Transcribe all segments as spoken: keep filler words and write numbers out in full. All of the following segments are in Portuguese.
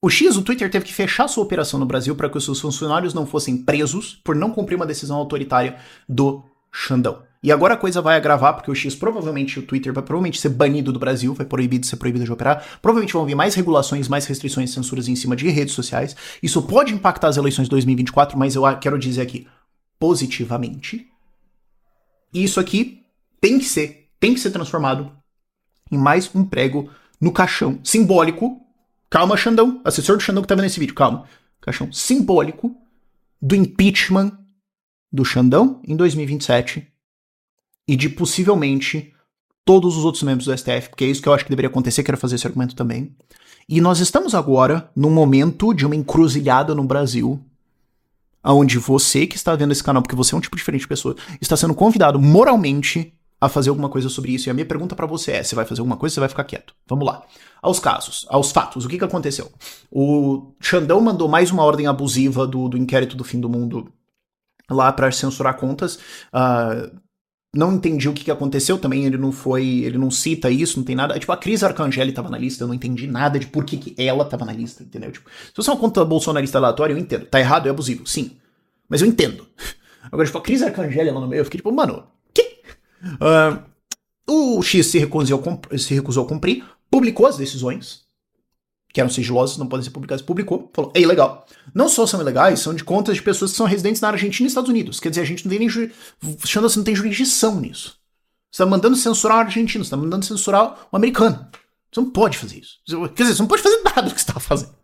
O X, o Twitter teve que fechar sua operação no Brasil para que os seus funcionários não fossem presos por não cumprir uma decisão autoritária do Xandão. E agora a coisa vai agravar, porque o X provavelmente, o Twitter vai provavelmente ser banido do Brasil, vai proibido de ser proibido de operar, provavelmente vão vir mais regulações, mais restrições e censuras em cima de redes sociais. Isso pode impactar as eleições de dois mil e vinte e quatro, mas eu quero dizer aqui, positivamente, isso aqui tem que ser, tem que ser transformado em mais um prego no caixão simbólico. Calma, Xandão, assessor do Xandão que tá vendo esse vídeo, calma. Caixão simbólico do impeachment do Xandão em dois mil e vinte e sete e de possivelmente todos os outros membros do S T F, porque é isso que eu acho que deveria acontecer, quero fazer esse argumento também. E nós estamos agora num momento de uma encruzilhada no Brasil, onde você que está vendo esse canal, porque você é um tipo diferente de pessoa, está sendo convidado moralmente a fazer alguma coisa sobre isso. E a minha pergunta pra você é, você vai fazer alguma coisa ou você vai ficar quieto? Vamos lá. Aos casos, aos fatos, o que que aconteceu? O Xandão mandou mais uma ordem abusiva do, do inquérito do fim do mundo lá pra censurar contas. Uh, não entendi o que que aconteceu também, ele não foi, ele não cita isso, não tem nada. Tipo, a Cris Arcangeli tava na lista, eu não entendi nada de por que que ela tava na lista, entendeu? Tipo, se você é uma conta bolsonarista aleatória, eu entendo. Tá errado, é abusivo, sim. Mas eu entendo. Agora, tipo, a Cris Arcangeli lá no meio, eu fiquei tipo, mano, que? Uh, o X se recusou, se recusou a cumprir, publicou as decisões, que eram sigilosas, não podem ser publicadas, publicou, falou, é ilegal. Não só são ilegais, são de contas de pessoas que são residentes na Argentina e Estados Unidos. Quer dizer, a gente não tem nem ju... Xandão, não tem jurisdição nisso. Você tá mandando censurar o argentino, você tá mandando censurar o americano. Você não pode fazer isso. Quer dizer, você não pode fazer nada do que você tá fazendo.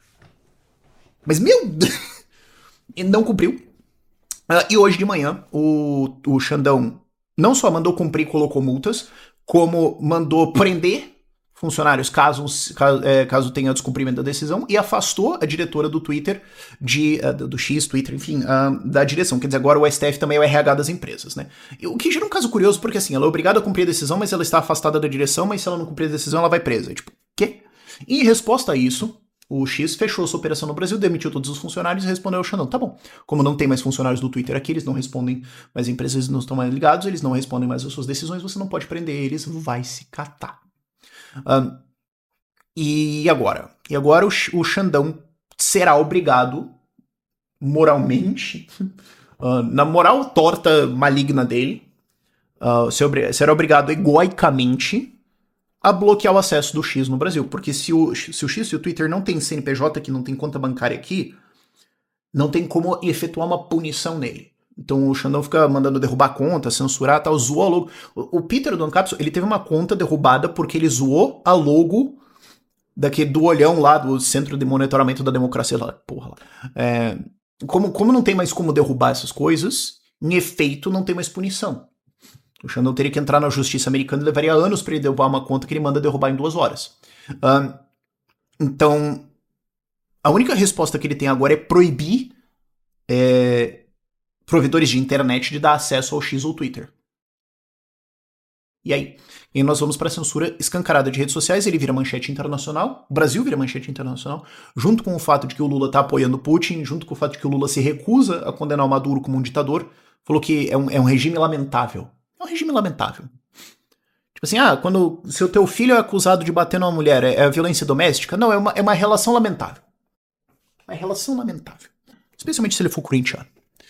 Mas, meu Deus, ele não cumpriu. Uh, e hoje de manhã, o, o Xandão não só mandou cumprir e colocou multas, como mandou prender funcionários caso, caso, é, caso tenha descumprimento da decisão, e afastou a diretora do Twitter, de, uh, do X, Twitter, enfim, uh, da direção. Quer dizer, agora o S T F também é o R H das empresas, né? E o que gera um caso curioso, porque assim, ela é obrigada a cumprir a decisão, mas ela está afastada da direção, mas se ela não cumprir a decisão, ela vai presa. Tipo, quê? E em resposta a isso, o X fechou sua operação no Brasil, demitiu todos os funcionários e respondeu ao Xandão, tá bom, como não tem mais funcionários do Twitter aqui, eles não respondem, mas as empresas não estão mais ligados, eles não respondem mais às suas decisões, você não pode prender eles, vai se catar. Um, e agora? E agora o, o Xandão será obrigado, moralmente, uh, na moral torta maligna dele, uh, ser, será obrigado egoicamente a bloquear o acesso do X no Brasil. Porque se o, se o X e o Twitter não tem C N P J aqui, não tem conta bancária aqui, não tem como efetuar uma punição nele. Então o Xandão fica mandando derrubar a conta, censurar, tal, zoou a logo. O, o Peter do Ancapsul, ele teve uma conta derrubada porque ele zoou a logo daquele, do olhão lá, do Centro de Monitoramento da Democracia lá. Porra lá. É, como, como não tem mais como derrubar essas coisas, em efeito não tem mais punição. O Xandão teria que entrar na justiça americana e levaria anos para ele derrubar uma conta que ele manda derrubar em duas horas. Um, então, a única resposta que ele tem agora é proibir é, provedores de internet de dar acesso ao X ou Twitter. E aí? E aí nós vamos para a censura escancarada de redes sociais, ele vira manchete internacional, o Brasil vira manchete internacional, junto com o fato de que o Lula está apoiando Putin, junto com o fato de que o Lula se recusa a condenar o Maduro como um ditador, falou que é um, é um regime lamentável. É um regime lamentável. Tipo assim, ah, quando se o teu filho é acusado de bater numa mulher, é, é violência doméstica? Não, é uma, é uma relação lamentável. Uma relação lamentável. Especialmente se ele for corintiano.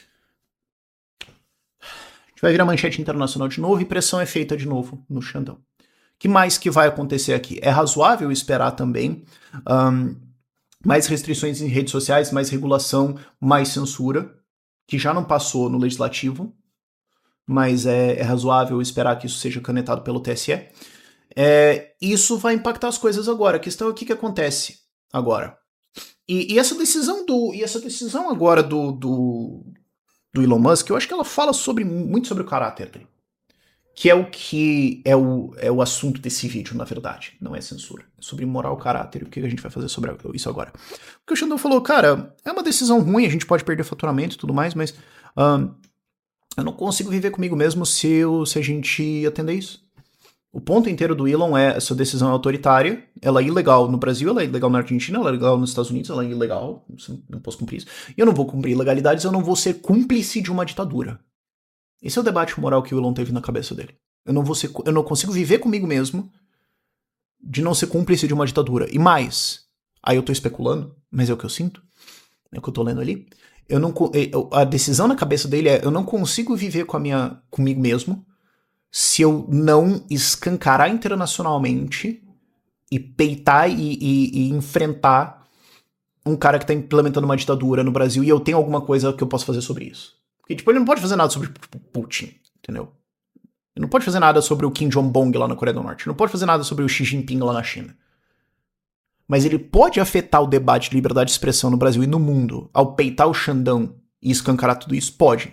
A gente vai virar manchete internacional de novo e pressão é feita de novo no Xandão. O que mais que vai acontecer aqui? É razoável esperar também um, mais restrições em redes sociais, mais regulação, mais censura, que já não passou no legislativo, mas é, é razoável esperar que isso seja canetado pelo T S E. É, isso vai impactar as coisas agora. A questão é o que, que acontece agora. E, e essa decisão do, e essa decisão agora do, do, do Elon Musk, eu acho que ela fala sobre, muito sobre o caráter dele. Que é o que é o, é o assunto desse vídeo, na verdade. Não é censura. É sobre moral, caráter. E o que a gente vai fazer sobre isso agora? Porque o Xandão falou, cara, é uma decisão ruim, a gente pode perder faturamento e tudo mais, mas um, eu não consigo viver comigo mesmo se, eu, se a gente atender isso. O ponto inteiro do Elon é essa decisão autoritária, ela é ilegal no Brasil, ela é ilegal na Argentina, ela é ilegal nos Estados Unidos, ela é ilegal, não posso cumprir isso. E eu não vou cumprir ilegalidades, eu não vou ser cúmplice de uma ditadura. Esse é o debate moral que o Elon teve na cabeça dele. Eu não, vou ser, eu não consigo viver comigo mesmo de não ser cúmplice de uma ditadura. E mais, aí eu tô especulando, mas é o que eu sinto, é o que eu tô lendo ali. Eu não, a decisão na cabeça dele é, eu não consigo viver com a minha, comigo mesmo se eu não escancarar internacionalmente e peitar e, e, e enfrentar um cara que tá implementando uma ditadura no Brasil e eu tenho alguma coisa que eu posso fazer sobre isso. Porque, tipo, ele não pode fazer nada sobre tipo, Putin, entendeu? Ele não pode fazer nada sobre o Kim Jong-bong lá na Coreia do Norte. Ele não pode fazer nada sobre o Xi Jinping lá na China. Mas ele pode afetar o debate de liberdade de expressão no Brasil e no mundo ao peitar o Xandão e escancarar tudo isso? Pode.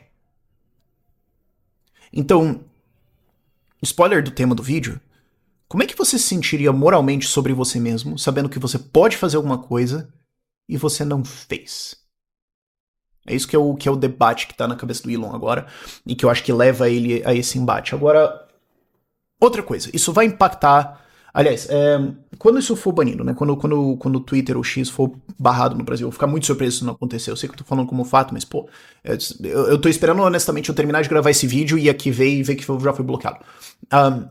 Então, spoiler do tema do vídeo, como é que você se sentiria moralmente sobre você mesmo, sabendo que você pode fazer alguma coisa e você não fez? É isso que é o, que é o debate que tá na cabeça do Elon agora e que eu acho que leva ele a esse embate. Agora, outra coisa, isso vai impactar... Aliás, é, quando isso for banido, né? Quando, quando, quando o Twitter ou o X for barrado no Brasil, eu vou ficar muito surpreso se isso não acontecer. Eu sei que eu tô falando como fato, mas, pô, eu, eu tô esperando honestamente eu terminar de gravar esse vídeo e aqui ver e ver que já foi bloqueado. Um,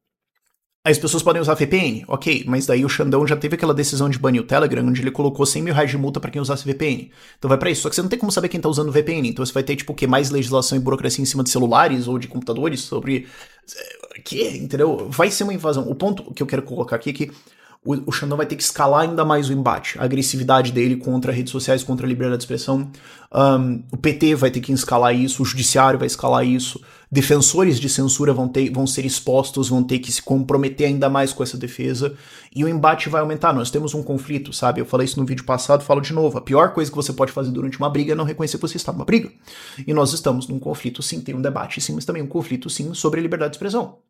as pessoas podem usar V P N, ok, mas daí o Xandão já teve aquela decisão de banir o Telegram, onde ele colocou cem mil reais de multa pra quem usasse V P N. Então vai pra isso, só que você não tem como saber quem tá usando V P N, então você vai ter, tipo, o que, mais legislação e burocracia em cima de celulares ou de computadores sobre... Que, entendeu? Vai ser uma invasão. O ponto que eu quero colocar aqui é que o, o Xandão vai ter que escalar ainda mais o embate, a agressividade dele contra redes sociais, contra a liberdade de expressão. Um, o P T vai ter que escalar isso, o judiciário vai escalar isso, defensores de censura vão, ter, vão ser expostos, vão ter que se comprometer ainda mais com essa defesa, e o embate vai aumentar. Nós temos um conflito, sabe? Eu falei isso no vídeo passado, falo de novo. A pior coisa que você pode fazer durante uma briga é não reconhecer que você está numa briga. E nós estamos num conflito, sim, tem um debate, sim, mas também um conflito, sim, sobre a liberdade de expressão.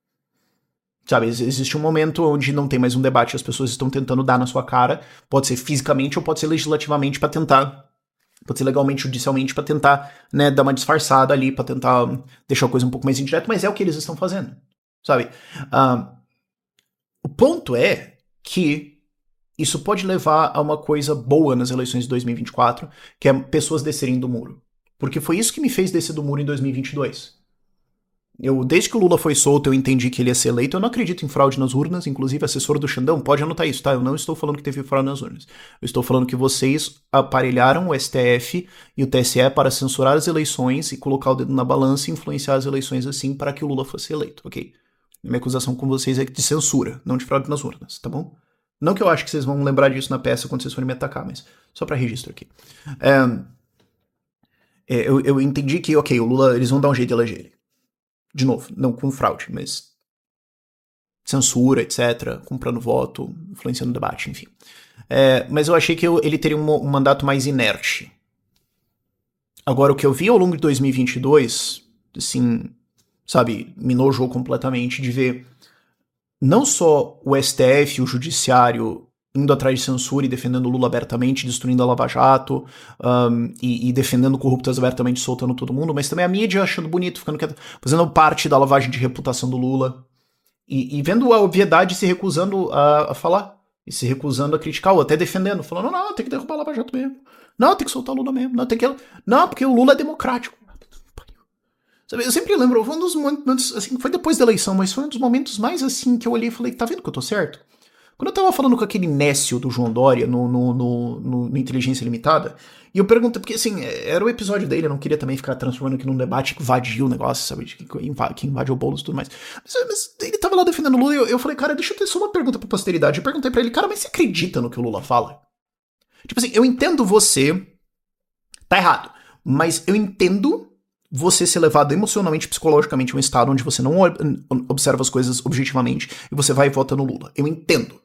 Sabe, existe um momento onde não tem mais um debate, as pessoas estão tentando dar na sua cara, pode ser fisicamente ou pode ser legislativamente pra tentar, pode ser legalmente, judicialmente pra tentar, né, dar uma disfarçada ali, pra tentar deixar a coisa um pouco mais indireta, mas é o que eles estão fazendo, sabe? Uh, o ponto é que isso pode levar a uma coisa boa nas eleições de dois mil e vinte e quatro, que é pessoas descerem do muro. Porque foi isso que me fez descer do muro em dois mil e vinte e dois. Eu, desde que o Lula foi solto, eu entendi que ele ia ser eleito. Eu não acredito em fraude nas urnas, inclusive assessor do Xandão, pode anotar isso, tá? Eu não estou falando que teve fraude nas urnas. Eu estou falando que vocês aparelharam o S T F e o T S E para censurar as eleições e colocar o dedo na balança e influenciar as eleições assim para que o Lula fosse eleito, ok? Minha acusação com vocês é de censura, não de fraude nas urnas, tá bom? Não que eu acho que vocês vão lembrar disso na peça quando vocês forem me atacar, mas só para registro aqui. É, é, eu, eu entendi que, ok, o Lula, eles vão dar um jeito de eleger ele. De novo, não com fraude, mas censura, etcétera, comprando voto, influenciando o debate, enfim. É, mas eu achei que eu, ele teria um, um mandato mais inerte. Agora, o que eu vi ao longo de dois mil e vinte e dois, assim, sabe, me nojou completamente de ver não só o S T F, o judiciário, indo atrás de censura e defendendo o Lula abertamente, destruindo a Lava Jato, um, e, e defendendo corruptas abertamente, soltando todo mundo, mas também a mídia achando bonito, ficando quieto, fazendo parte da lavagem de reputação do Lula, e, e vendo a obviedade e se recusando a, a falar, e se recusando a criticar, ou até defendendo, falando, não, tem que derrubar a Lava Jato mesmo, não, tem que soltar o Lula mesmo, não, tem que... Não, porque o Lula é democrático. Sabe, eu sempre lembro, foi um dos momentos, assim, foi depois da eleição, mas foi um dos momentos mais, assim, que eu olhei e falei, tá vendo que eu tô certo? Quando eu tava falando com aquele Nécio do João Dória no, no, no, no, no Inteligência Limitada, e eu perguntei, porque assim, era o episódio dele, eu não queria também ficar transformando aqui num debate que invadiu o negócio, sabe, que invade, que invade o Boulos e tudo mais. Mas, mas ele tava lá defendendo o Lula e eu, eu falei, cara, deixa eu ter só uma pergunta pra posteridade. Eu perguntei pra ele, cara, mas você acredita no que o Lula fala? Tipo assim, eu entendo você, tá errado, mas eu entendo você ser levado emocionalmente, psicologicamente a um estado onde você não observa as coisas objetivamente e você vai e vota no Lula. Eu entendo.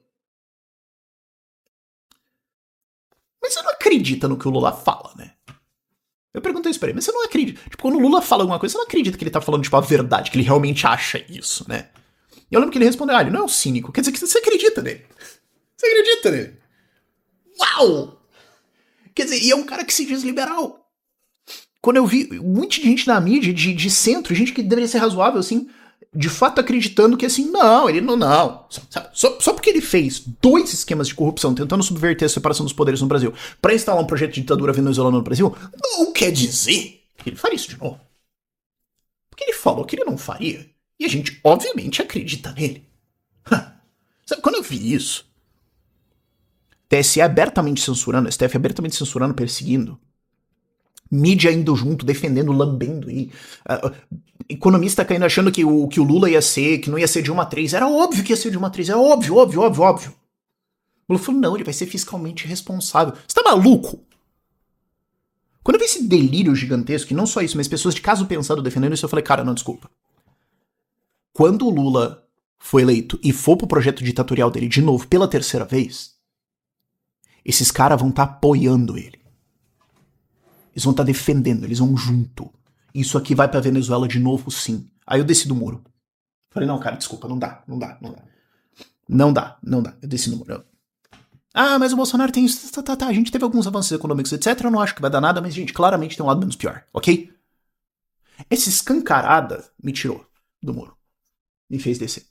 Mas você não acredita no que o Lula fala, né? Eu perguntei isso pra ele, mas você não acredita. Tipo, quando o Lula fala alguma coisa, você não acredita que ele tá falando, tipo, a verdade, que ele realmente acha isso, né? E eu lembro que ele respondeu, ah, ele não é um cínico. Quer dizer que você acredita nele. Você acredita nele. Uau! Quer dizer, e é um cara que se diz liberal. Quando eu vi muita gente na mídia, de, de centro, gente que deveria ser razoável, assim, de fato acreditando que assim, não, ele não, não. Sabe? Só, só porque ele fez dois esquemas de corrupção tentando subverter a separação dos poderes no Brasil pra instalar um projeto de ditadura venezuelana no Brasil, não quer dizer que ele faria isso de novo. Porque ele falou que ele não faria. E a gente, obviamente, acredita nele. Sabe, quando eu vi isso, T S E abertamente censurando, S T F abertamente censurando, perseguindo. Mídia indo junto, defendendo, lambendo. E, uh, economista caindo achando que o, que o Lula ia ser, que não ia ser Dilma três. Era óbvio que ia ser Dilma três. Era óbvio, óbvio, óbvio, óbvio. O Lula falou, não, ele vai ser fiscalmente responsável. Você tá maluco? Quando eu vi esse delírio gigantesco, e não só isso, mas pessoas de caso pensado defendendo isso, eu falei, cara, não, desculpa. Quando o Lula foi eleito e for pro projeto ditatorial dele de novo pela terceira vez, esses caras vão estar tá apoiando ele. Eles vão estar tá defendendo, eles vão junto. Isso aqui vai pra Venezuela de novo, sim. Aí eu desci do muro. Falei, não, cara, desculpa, não dá, não dá, não dá. Não dá, não dá. Eu desci do muro. Ah, mas o Bolsonaro tem isso. Tá, tá, tá. A gente teve alguns avanços econômicos, etcétera. Eu não acho que vai dar nada, mas, gente, claramente tem um lado menos pior, ok? Essa escancarada me tirou do muro. Me fez descer.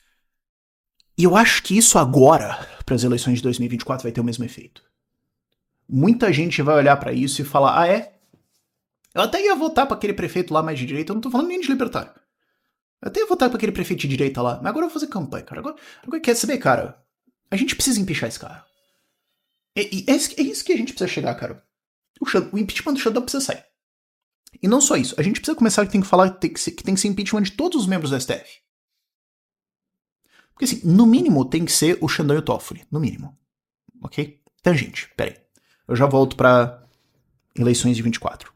E eu acho que isso agora, para as eleições de dois mil e vinte e quatro, vai ter o mesmo efeito. Muita gente vai olhar pra isso e falar, ah, é? Eu até ia votar pra aquele prefeito lá mais de direita, eu não tô falando nem de libertário. Eu até ia votar pra aquele prefeito de direita lá, mas agora eu vou fazer campanha, cara. Agora, agora quer saber, cara? A gente precisa empichar esse cara. E, e é, isso, é isso que a gente precisa chegar, cara. O, o impeachment do Xandão precisa sair. E não só isso, a gente precisa começar que tem que falar que tem que, ser, que tem que ser impeachment de todos os membros do S T F. Porque assim, no mínimo tem que ser o Xandão e o Toffoli. No mínimo. Ok? Então, gente, peraí. Eu já volto pra eleições de vinte e quatro.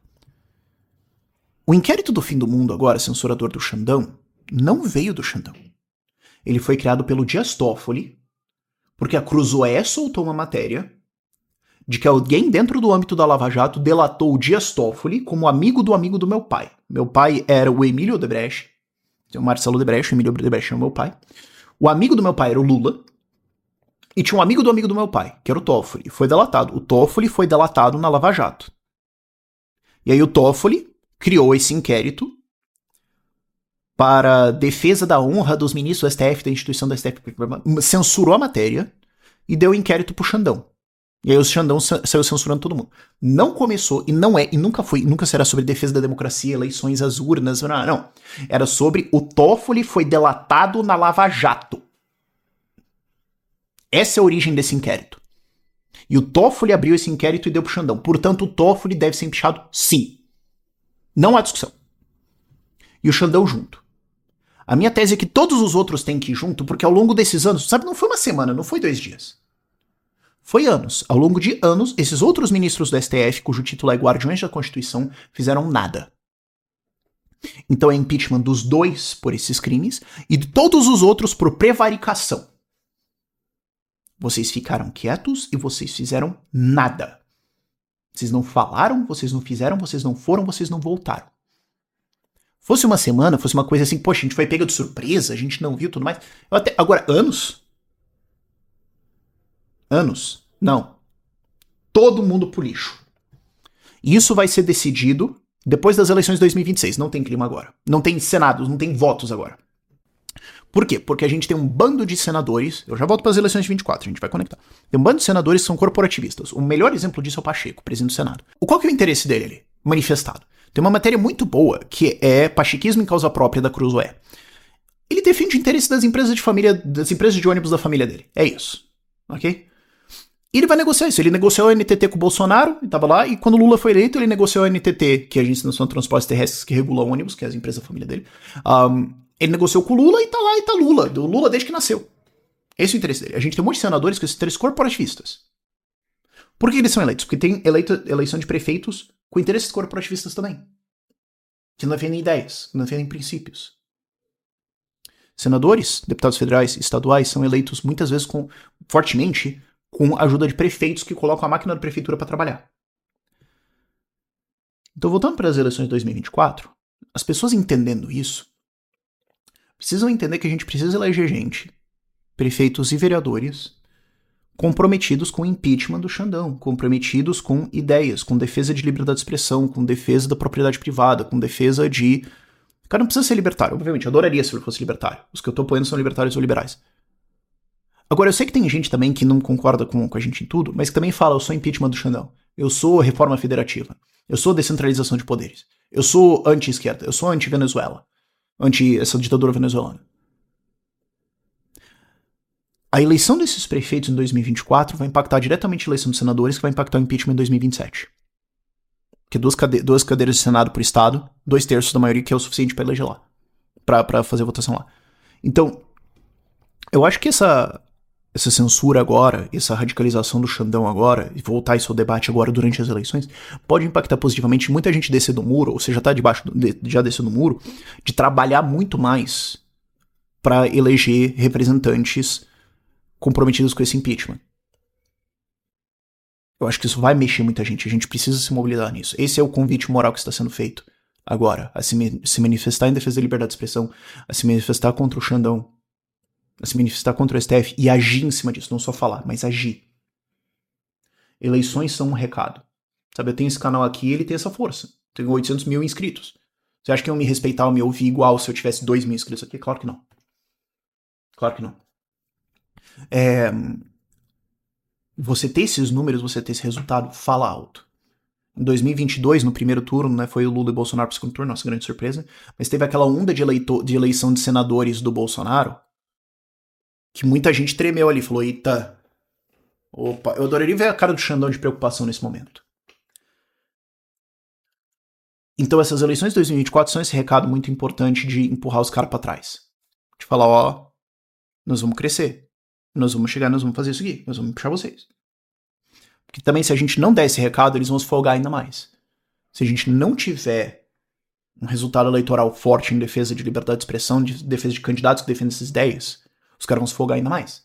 O inquérito do fim do mundo agora, censurador do Xandão, não veio do Xandão. Ele foi criado pelo Dias Toffoli, porque a Cruzoé soltou uma matéria de que alguém dentro do âmbito da Lava Jato delatou o Dias Toffoli como amigo do amigo do meu pai. Meu pai era o Emílio Odebrecht, o Marcelo Odebrecht, o Emílio Odebrecht é o meu pai. O amigo do meu pai era o Lula, e tinha um amigo do amigo do meu pai, que era o Toffoli. Foi delatado. O Toffoli foi delatado na Lava Jato. E aí o Toffoli criou esse inquérito para defesa da honra dos ministros do S T F, da instituição do S T F, censurou a matéria e deu inquérito pro Xandão. E aí o Xandão saiu censurando todo mundo. Não começou, e não é, e nunca foi, e nunca será sobre defesa da democracia, eleições às urnas, não, não. Era sobre o Toffoli foi delatado na Lava Jato. Essa é a origem desse inquérito. E o Toffoli abriu esse inquérito e deu pro Xandão. Portanto, o Toffoli deve ser empichado, sim. Não há discussão. E o Xandão junto. A minha tese é que todos os outros têm que ir junto, porque ao longo desses anos, sabe, não foi uma semana, não foi dois dias. Foi anos. Ao longo de anos, esses outros ministros do S T F, cujo título é Guardiões da Constituição, fizeram nada. Então é impeachment dos dois por esses crimes e de todos os outros por prevaricação. Vocês ficaram quietos e vocês fizeram nada. Vocês não falaram, vocês não fizeram, vocês não foram, vocês não voltaram. Fosse uma semana, fosse uma coisa assim, poxa, a gente foi pega de surpresa, a gente não viu tudo mais. Eu até, agora, anos? Anos? Não. Todo mundo pro lixo. E isso vai ser decidido depois das eleições de dois mil e vinte e seis. Não tem clima agora. Não tem senados, não tem votos agora. Por quê? Porque a gente tem um bando de senadores, eu já volto para as eleições de vinte e quatro, a gente vai conectar. Tem um bando de senadores que são corporativistas. O melhor exemplo disso é o Pacheco, presidente do Senado. Qual que é o interesse dele ali? Manifestado. Tem uma matéria muito boa, que é Pachequismo em causa própria da Cruzoé. Ele defende o interesse das empresas de família, das empresas de ônibus da família dele. É isso. Ok? E ele vai negociar isso. Ele negociou a N T T com o Bolsonaro, ele tava lá, e quando o Lula foi eleito, ele negociou a N T T, que é a Agência Nacional de Transportes Terrestres, que regula ônibus, que é as empresas da família dele. Um, ele negociou com o Lula e tá lá, e tá Lula. O Lula desde que nasceu. Esse é o interesse dele. A gente tem um monte de senadores com esses interesses corporativistas. Por que eles são eleitos? Porque tem eleito, eleição de prefeitos com interesses corporativistas também. Que não defendem ideias, que não defendem princípios. Senadores, deputados federais, estaduais, são eleitos muitas vezes com, fortemente com a ajuda de prefeitos que colocam a máquina da prefeitura para trabalhar. Então, voltando para as eleições de dois mil e vinte e quatro, as pessoas entendendo isso, precisam entender que a gente precisa eleger gente, prefeitos e vereadores, comprometidos com o impeachment do Xandão, comprometidos com ideias, com defesa de liberdade de expressão, com defesa da propriedade privada, com defesa de... O cara não precisa ser libertário, obviamente, eu adoraria se ele fosse libertário. Os que eu tô apoiando são libertários ou liberais. Agora, eu sei que tem gente também que não concorda com, com a gente em tudo, mas que também fala, eu sou impeachment do Xandão, eu sou reforma federativa, eu sou descentralização de poderes, eu sou anti-esquerda, eu sou anti-Venezuela, anti essa ditadura venezuelana. A eleição desses prefeitos em dois mil e vinte e quatro vai impactar diretamente a eleição dos senadores, que vai impactar o impeachment em dois mil e vinte e sete. Porque duas, cade- duas cadeiras de Senado por estado, dois terços da maioria, que é o suficiente para eleger lá. Pra, pra fazer a votação lá. Então, eu acho que essa, essa censura agora, essa radicalização do Xandão agora, e voltar isso ao debate agora durante as eleições, pode impactar positivamente muita gente descer do muro, ou seja, já tá debaixo, do, de, já desceu do muro, de trabalhar muito mais para eleger representantes comprometidos com esse impeachment. Eu acho que isso vai mexer muita gente, a gente precisa se mobilizar nisso. Esse é o convite moral que está sendo feito agora, a se, se manifestar em defesa da liberdade de expressão, a se manifestar contra o Xandão, a se manifestar contra o S T F e agir em cima disso, não só falar, mas agir. Eleições são um recado. Sabe, eu tenho esse canal aqui e ele tem essa força. Tenho oitocentos mil inscritos. Você acha que iam me respeitar ou me ouvir igual se eu tivesse dois mil inscritos aqui? Claro que não. Claro que não. É... Você ter esses números, você ter esse resultado, fala alto. Em dois mil e vinte e dois, no primeiro turno, né, foi o Lula e Bolsonaro para o segundo turno, nossa grande surpresa, mas teve aquela onda de, eleito, de eleição de senadores do Bolsonaro, que muita gente tremeu ali, falou, eita, opa, eu adoraria ver a cara do Xandão de preocupação nesse momento. Então essas eleições de dois mil e vinte e quatro são esse recado muito importante de empurrar os caras para trás. De falar, ó, nós vamos crescer, nós vamos chegar, nós vamos fazer isso aqui, nós vamos puxar vocês. Porque também se a gente não der esse recado, eles vão se folgar ainda mais. Se a gente não tiver um resultado eleitoral forte em defesa de liberdade de expressão, de defesa de candidatos que defendem essas ideias, os caras vão se folgar ainda mais.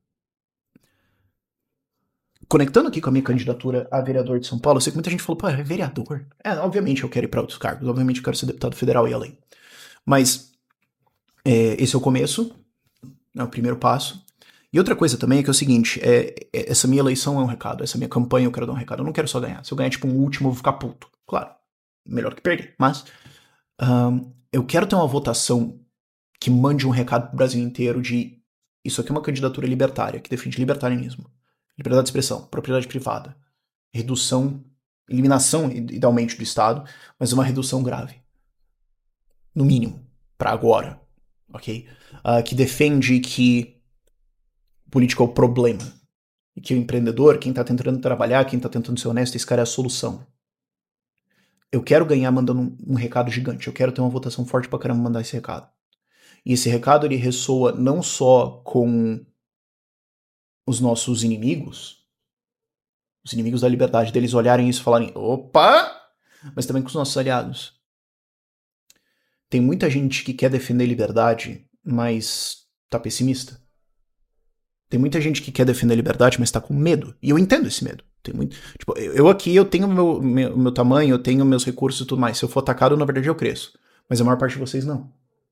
Conectando aqui com a minha candidatura a vereador de São Paulo, eu sei que muita gente falou, pô, é vereador? É, obviamente eu quero ir para outros cargos, obviamente eu quero ser deputado federal e além. Mas é, esse é o começo, é o primeiro passo. E outra coisa também é que é o seguinte, é, é, essa minha eleição é um recado, essa minha campanha eu quero dar um recado, eu não quero só ganhar. Se eu ganhar tipo um último, eu vou ficar puto. Claro, melhor que perder, mas um, eu quero ter uma votação que mande um recado pro Brasil inteiro de isso aqui é uma candidatura libertária, que defende libertarianismo, liberdade de expressão, propriedade privada, redução, eliminação, idealmente, do Estado, mas uma redução grave. No mínimo, para agora, ok? Uh, que defende que política é o problema. E que o empreendedor, quem tá tentando trabalhar, quem tá tentando ser honesto, esse cara é a solução. Eu quero ganhar mandando um, um recado gigante. Eu quero ter uma votação forte pra caramba mandar esse recado. E esse recado, ele ressoa não só com os nossos inimigos, os inimigos da liberdade, deles olharem isso e falarem, opa! Mas também com os nossos aliados. Tem muita gente que quer defender liberdade, mas tá pessimista. Tem muita gente que quer defender a liberdade, mas tá com medo. E eu entendo esse medo. Tem muito, tipo, eu aqui, eu tenho o meu, meu, meu tamanho, eu tenho meus recursos e tudo mais. Se eu for atacado, na verdade, eu cresço. Mas a maior parte de vocês não.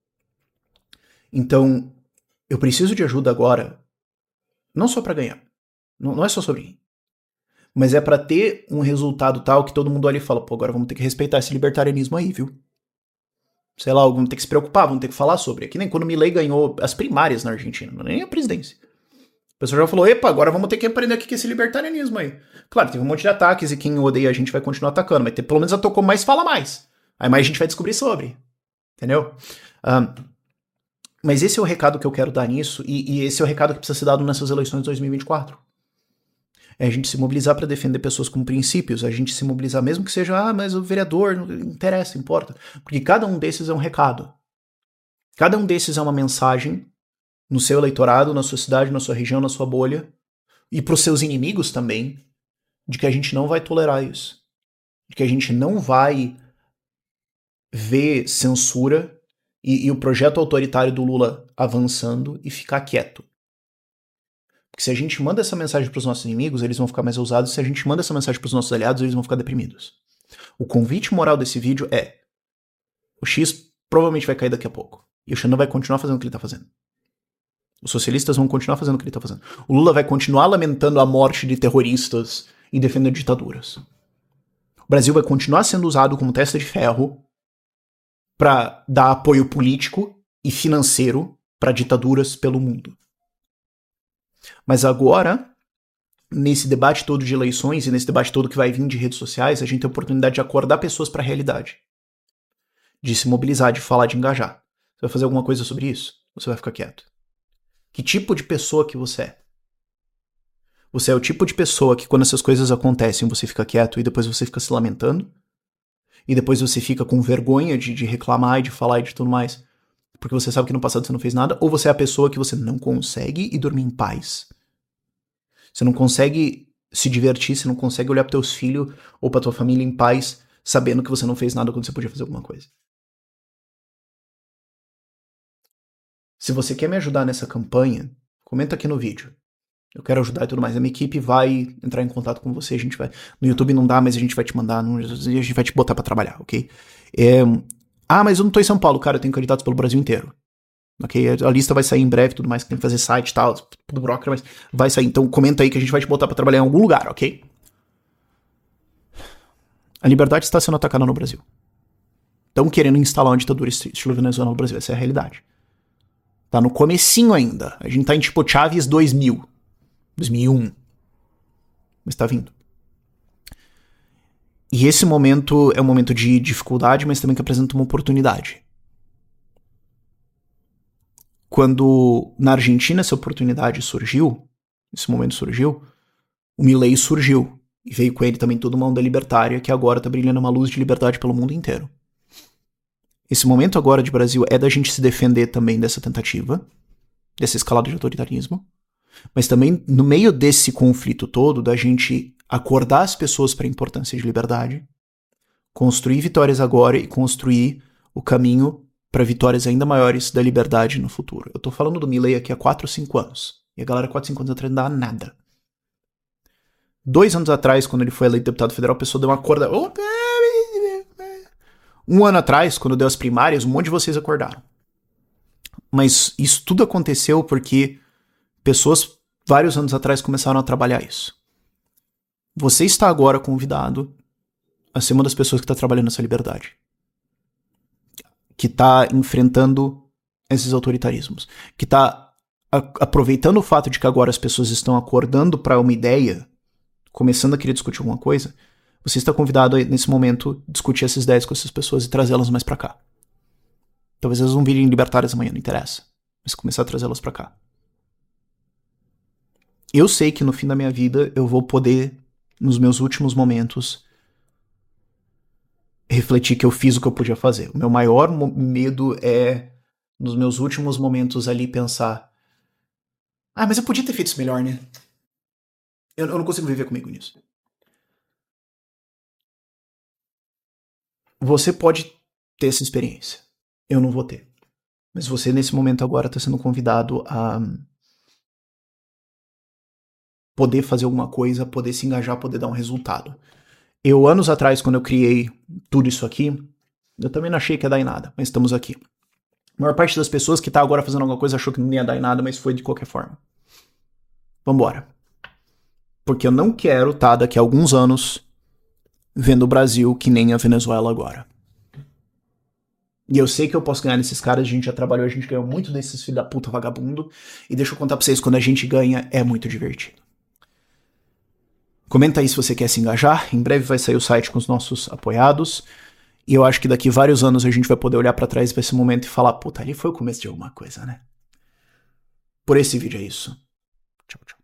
Então, eu preciso de ajuda agora, não só pra ganhar. Não, não é só sobre mim. Mas é pra ter um resultado tal que todo mundo olha e fala, pô, agora vamos ter que respeitar esse libertarianismo aí, viu? Sei lá, vamos ter que se preocupar, vamos ter que falar sobre. É que nem quando o Milei ganhou as primárias na Argentina, não é nem a presidência. O pessoal já falou, epa, agora vamos ter que aprender aqui com esse libertarianismo aí. Claro, teve um monte de ataques e quem odeia a gente vai continuar atacando, mas ter, pelo menos atacou mais, fala mais. Aí mais a gente vai descobrir sobre. Entendeu? Um, mas esse é o recado que eu quero dar nisso e, e esse é o recado que precisa ser dado nessas eleições de dois mil e vinte e quatro. É a gente se mobilizar para defender pessoas com princípios, a gente se mobilizar mesmo que seja, ah, mas o vereador, não interessa, importa. Porque cada um desses é um recado. Cada um desses é uma mensagem no seu eleitorado, na sua cidade, na sua região, na sua bolha, e para os seus inimigos também, de que a gente não vai tolerar isso. De que a gente não vai ver censura e, e o projeto autoritário do Lula avançando e ficar quieto. Porque se a gente manda essa mensagem para os nossos inimigos, eles vão ficar mais ousados, se a gente manda essa mensagem para os nossos aliados, eles vão ficar deprimidos. O convite moral desse vídeo é: o X provavelmente vai cair daqui a pouco, e o Xandão vai continuar fazendo o que ele está fazendo. Os socialistas vão continuar fazendo o que ele está fazendo. O Lula vai continuar lamentando a morte de terroristas e defendendo ditaduras. O Brasil vai continuar sendo usado como testa de ferro para dar apoio político e financeiro para ditaduras pelo mundo. Mas agora, nesse debate todo de eleições e nesse debate todo que vai vir de redes sociais, a gente tem a oportunidade de acordar pessoas para a realidade. De se mobilizar, de falar, de engajar. Você vai fazer alguma coisa sobre isso? Ou você vai ficar quieto? Que tipo de pessoa que você é? Você é o tipo de pessoa que quando essas coisas acontecem você fica quieto e depois você fica se lamentando? E depois você fica com vergonha de, de reclamar e de falar e de tudo mais? Porque você sabe que no passado você não fez nada? Ou você é a pessoa que você não consegue ir dormir em paz? Você não consegue se divertir, você não consegue olhar para teus filhos ou para tua família em paz, sabendo que você não fez nada quando você podia fazer alguma coisa. Se você quer me ajudar nessa campanha, comenta aqui no vídeo. Eu quero ajudar e tudo mais. A minha equipe vai entrar em contato com você, a gente vai... No YouTube não dá, mas a gente vai te mandar, a gente vai te botar pra trabalhar, ok? É... Ah, mas eu não tô em São Paulo, cara, eu tenho candidatos pelo Brasil inteiro. Ok? A lista vai sair em breve, tudo mais, que tem que fazer site e tal, tudo burocracia, mas vai sair. Então comenta aí que a gente vai te botar pra trabalhar em algum lugar, ok? A liberdade está sendo atacada no Brasil. Estão querendo instalar uma ditadura estilo Venezuela no Brasil, essa é a realidade. Tá no comecinho ainda. A gente tá em tipo Chaves dois mil. dois mil e um. Mas tá vindo. E esse momento é um momento de dificuldade, mas também que apresenta uma oportunidade. Quando na Argentina essa oportunidade surgiu, esse momento surgiu, o Milei surgiu. E veio com ele também toda uma onda libertária que agora tá brilhando uma luz de liberdade pelo mundo inteiro. Esse momento agora de Brasil é da gente se defender também dessa tentativa, dessa escalada de autoritarismo, mas também no meio desse conflito todo, da gente acordar as pessoas para a importância de liberdade, construir vitórias agora e construir o caminho para vitórias ainda maiores da liberdade no futuro. Eu tô falando do Milei aqui há quatro ou cinco anos. E a galera quatro, cinco anos atrás não dava nada. Dois anos atrás, quando ele foi eleito deputado federal, a pessoa deu uma acorda. Um ano atrás, quando deu as primárias, um monte de vocês acordaram. Mas isso tudo aconteceu porque pessoas, vários anos atrás, começaram a trabalhar isso. Você está agora convidado a ser uma das pessoas que está trabalhando essa liberdade. Que está enfrentando esses autoritarismos, que está aproveitando o fato de que agora as pessoas estão acordando para uma ideia, começando a querer discutir alguma coisa, você está convidado a, nesse momento, discutir essas ideias com essas pessoas e trazê-las mais para cá. Talvez elas não virem libertárias amanhã, não interessa, mas começar a trazê-las para cá. Eu sei que no fim da minha vida eu vou poder, nos meus últimos momentos, refletir que eu fiz o que eu podia fazer. O meu maior medo é, nos meus últimos momentos ali, pensar: ah, mas eu podia ter feito isso melhor, né? Eu, eu não consigo viver comigo nisso. Você pode ter essa experiência. Eu não vou ter. Mas você, nesse momento agora, está sendo convidado a poder fazer alguma coisa, poder se engajar, poder dar um resultado. Eu, anos atrás, quando eu criei tudo isso aqui, eu também não achei que ia dar em nada, mas estamos aqui. A maior parte das pessoas que está agora fazendo alguma coisa achou que não ia dar em nada, mas foi de qualquer forma. Vambora. Porque eu não quero estar daqui a alguns anos vendo o Brasil que nem a Venezuela agora. E eu sei que eu posso ganhar nesses caras, a gente já trabalhou, a gente ganhou muito desses filhos da puta vagabundo, e deixa eu contar pra vocês, quando a gente ganha, é muito divertido. Comenta aí se você quer se engajar, em breve vai sair o site com os nossos apoiados, e eu acho que daqui vários anos a gente vai poder olhar pra trás pra esse momento e falar: puta, ali foi o começo de alguma coisa, né? Por esse vídeo é isso. Tchau, tchau.